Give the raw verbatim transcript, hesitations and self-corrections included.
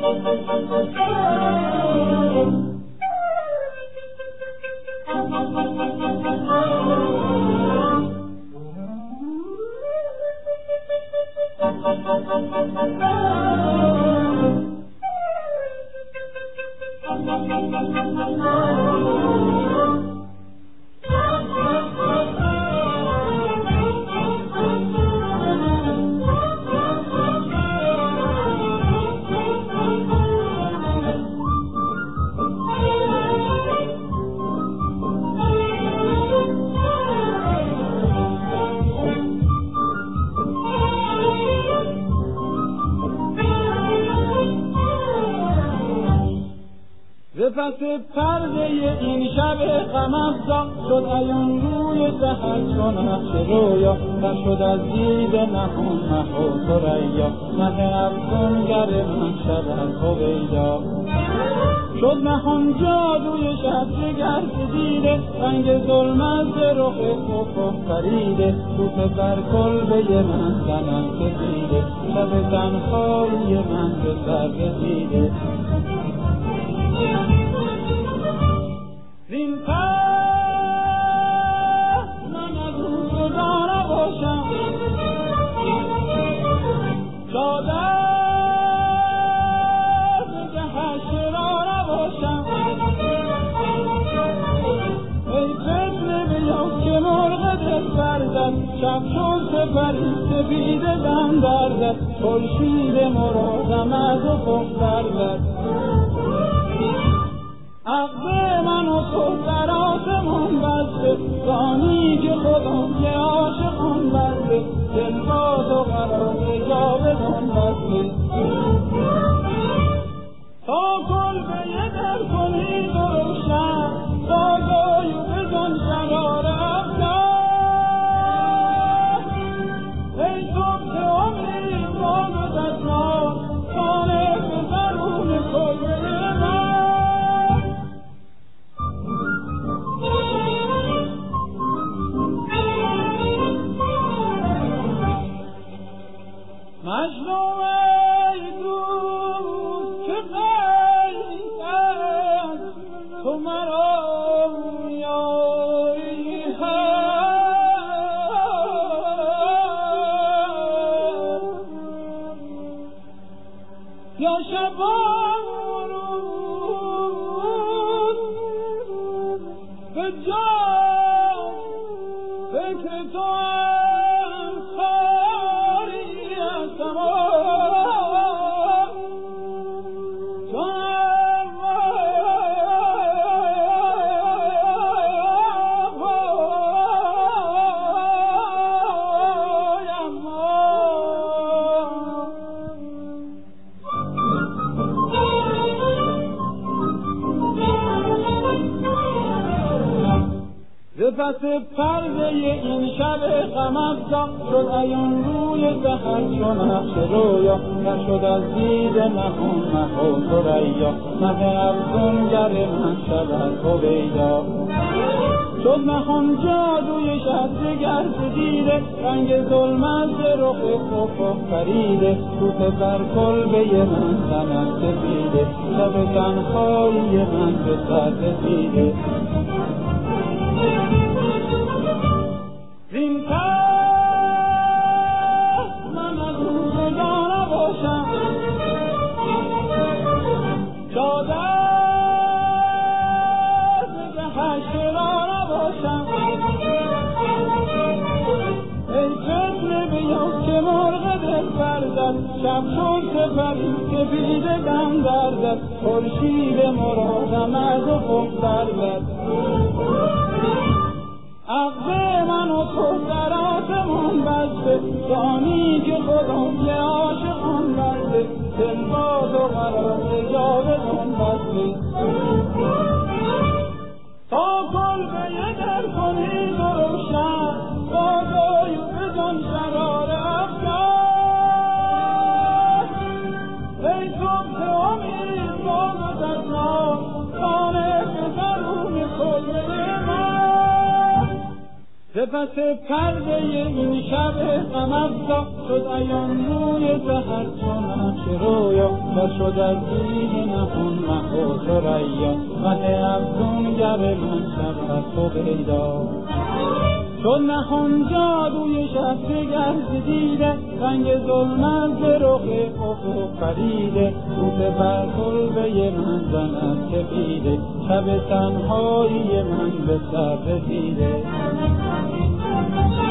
پس پرده این شب غم‌افزا شد عیان روی سحر چون نقش رویا و شد از دید نهان مه و ثریا مه افسونگر من شب از هویدا شد نهان جادوی شب گرد دیده رنگ ظلمت رخ افق پریده توپ بر کلبه من زنم کشیده شب تنهایی من به سر رسیده زین پس من از اون جدا نباشم شاد از جهش را نباشم ای فتنه بیا که مرغ دل برزد شب شد سپری سپیده دم برزد خورشید مرادم از افق برزد عقل من و تو در آسمان بسته زانی که خدا که عاشقان بسته دل با تو قرار جاودان بسته تا کلبه در کنی تو روشن تا گاهی بزن شرار افکار ای صبح امید باد و دستنار خانه به درون کلبه مجنون ای دوست که غیب است تو مرا یاری هست یا شبان روز به جا فکر تو پس پرده این شب غم‌افزا شد عیان روی سحر چون نقش رویا و شد از دید نهان مه و ثریا مه افسونگر من شب از هویدا شد نهان جادوی شب گرد دیده رنگ ظلمت رخ افق پریده توپ بر کلبه من زنم سپیده شب تنهایی من به سر رسیده زین پس من از اون جدا نباشم شاد از جهش را نباشم ای فتنه بیا که مرغ دل برزد شب شد سپری سپیده دم برزد خورشید مرادم از افق برزد عقل من و تو در آسمان بسته زانی که خدا که عاشقان بسته دل با تو قرار جاودان بسته تا کلبه در کنی تو روشن تا گاهی بزن شرار افکار ای صبح امید باد و دستنار خانه به درون کلبه من پس پرده این شب غم افزا شد عیان روی سحر چون نقش رویا و شد از دید نهان مه و ثریا مه افزونگر من شب از تو پیدا شد نهان جادوی شب دگر دیده رنگ ظلمت به رخ افق پریده بوس بر کلبه من زند کفیده شب تنهایی من به سر رسیده